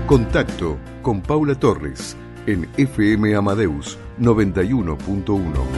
Contacto con Paula Torres en FM Amadeus 91.1.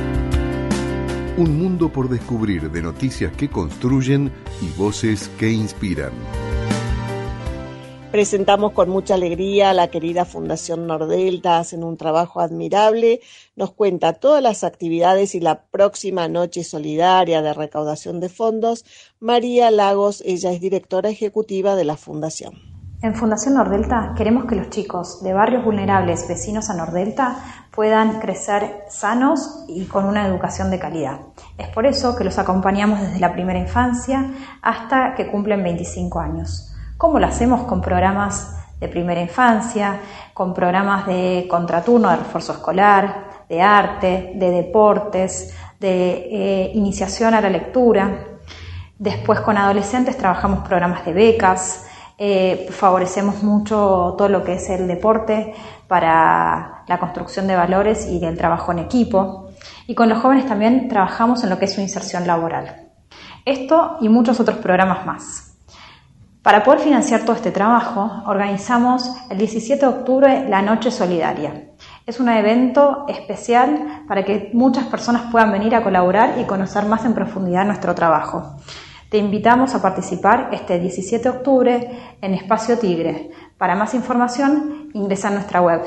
Un mundo por descubrir, de noticias que construyen y voces que inspiran. Presentamos con mucha alegría a la querida Fundación Nordelta. Hacen un trabajo admirable. Nos cuenta todas las actividades y la próxima noche solidaria de recaudación de fondos. María Lagos, ella es directora ejecutiva de la Fundación. En Fundación Nordelta queremos que los chicos de barrios vulnerables vecinos a Nordelta puedan crecer sanos y con una educación de calidad. Es por eso que los acompañamos desde la primera infancia hasta que cumplen 25 años. ¿Cómo lo hacemos? Con programas de primera infancia, con programas de contraturno, de refuerzo escolar, de arte, de deportes, de iniciación a la lectura. Después con adolescentes trabajamos programas de becas, favorecemos mucho todo lo que es el deporte para la construcción de valores y el trabajo en equipo. Y con los jóvenes también trabajamos en lo que es su inserción laboral. Esto y muchos otros programas más. Para poder financiar todo este trabajo, organizamos el 17 de octubre la Noche Solidaria. Es un evento especial para que muchas personas puedan venir a colaborar y conocer más en profundidad nuestro trabajo. Te invitamos a participar este 17 de octubre en Espacio Tigre. Para más información, ingresa a nuestra web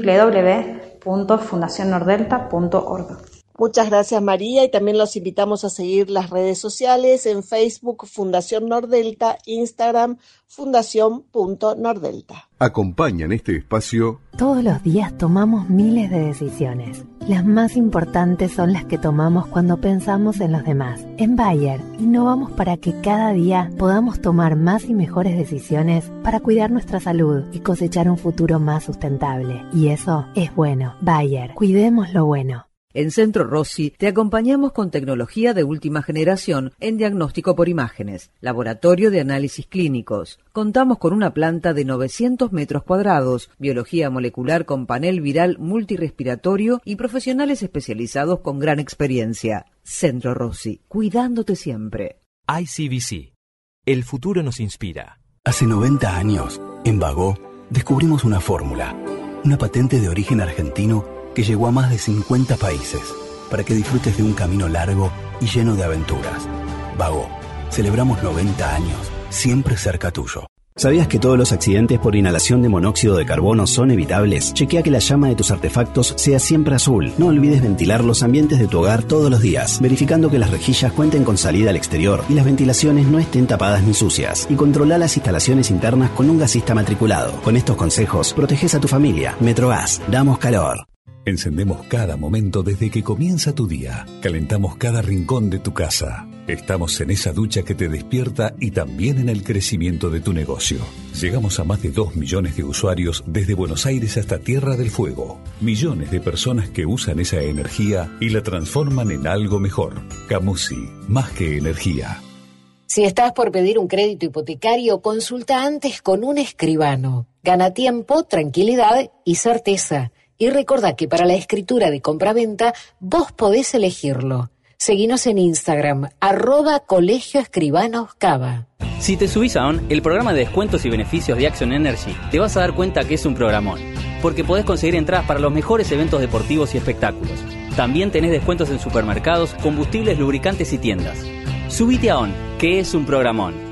www.fundacionnordelta.org. Muchas gracias, María, y también los invitamos a seguir las redes sociales en Facebook Fundación Nordelta, Instagram fundación.nordelta. Acompañan este espacio. Todos los días tomamos miles de decisiones. Las más importantes son las que tomamos cuando pensamos en los demás. En Bayer, innovamos para que cada día podamos tomar más y mejores decisiones para cuidar nuestra salud y cosechar un futuro más sustentable. Y eso es bueno. Bayer, cuidemos lo bueno. En Centro Rossi te acompañamos con tecnología de última generación en diagnóstico por imágenes, laboratorio de análisis clínicos. Contamos con una planta de 900 metros cuadrados, biología molecular con panel viral multirrespiratorio y profesionales especializados con gran experiencia. Centro Rossi, cuidándote siempre. ICBC. El futuro nos inspira. Hace 90 años, en Bagó, descubrimos una fórmula, una patente de origen argentino que llegó a más de 50 países, para que disfrutes de un camino largo y lleno de aventuras. Bagó, celebramos 90 años, siempre cerca tuyo. ¿Sabías que todos los accidentes por inhalación de monóxido de carbono son evitables? Chequea que la llama de tus artefactos sea siempre azul. No olvides ventilar los ambientes de tu hogar todos los días, verificando que las rejillas cuenten con salida al exterior y las ventilaciones no estén tapadas ni sucias. Y controla las instalaciones internas con un gasista matriculado. Con estos consejos, proteges a tu familia. Metrogas, damos calor. Encendemos cada momento desde que comienza tu día. Calentamos cada rincón de tu casa. Estamos en esa ducha que te despierta y también en el crecimiento de tu negocio. Llegamos a más de 2 millones de usuarios desde Buenos Aires hasta Tierra del Fuego. Millones de personas que usan esa energía y la transforman en algo mejor. Camusi, más que energía. Si estás por pedir un crédito hipotecario, consulta antes con un escribano. Gana tiempo, tranquilidad y certeza. Y recordá que para la escritura de compraventa vos podés elegirlo. Seguinos en Instagram, @Colegio Escribanos Cava. Si te subís a ON, el programa de descuentos y beneficios de Action Energy, te vas a dar cuenta que es un programón. Porque podés conseguir entradas para los mejores eventos deportivos y espectáculos. También tenés descuentos en supermercados, combustibles, lubricantes y tiendas. Subite a ON, que es un programón.